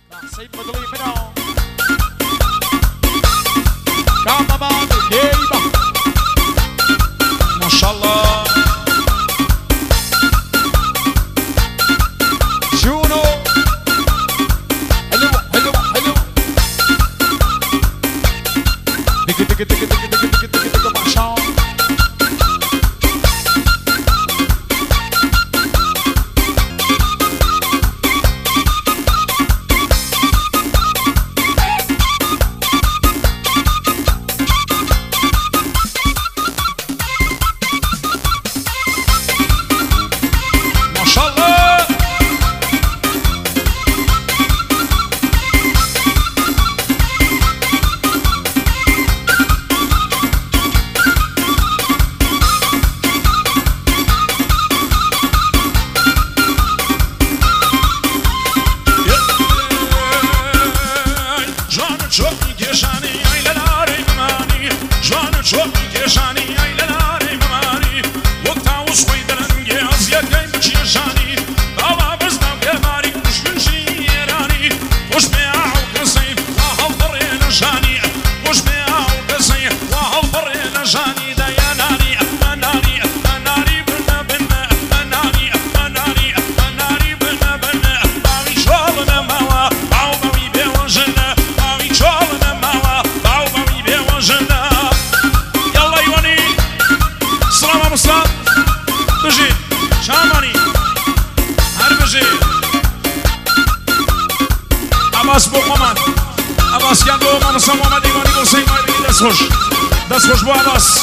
سيد مدلي منو كاما بعد هيبة ما شاء الله شونو حلو حلو حلو دق دق دق دق دق دق دق دق ما شاء الله عباس گندو من سم محمد ایرانی حسین مایری دست خوش با عباس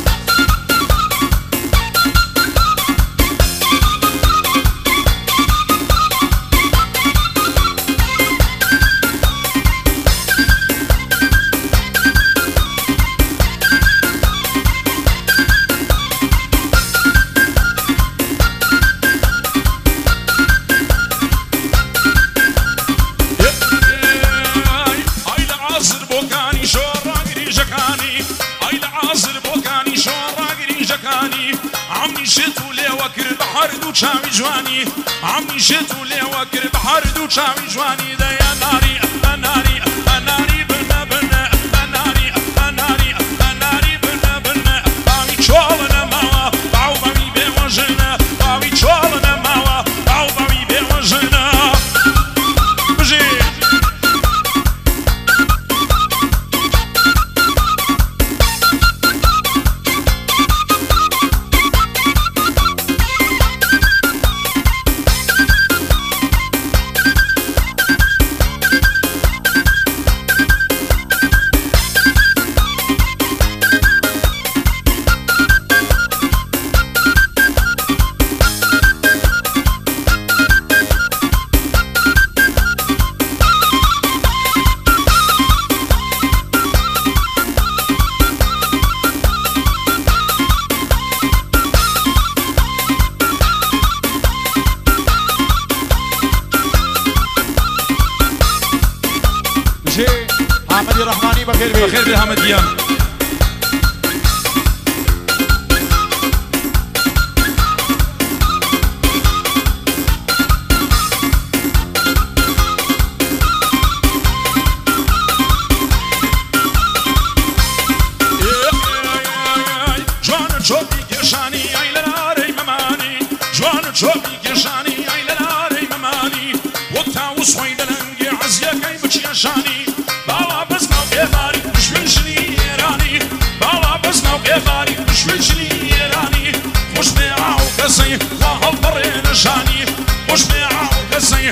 شاوي جواني عمي شتو لي وكر بحر دو شاوي جواني ده يا ناري ناري ناري بنا بنا ناري ناري ناري بنا بنا باوي تشولنا ماوا باو باوي بوجنا باوي تشولنا ماوا باو باوي بوجنا بجي حامد الرحماني بخير بالحمد ديان جوان چوبی گشانی ایلناری ممانی جوان چوبی گشانی ایلناری ممانی وقتا وصوی دلنگی عزیه کی بچیشانی بالا بس نو بيباري مشويشني إيراني بالا بس نو بيباري مشويشني إيراني مش بيعو كسي وهالبرين شاني مش بيعو كسي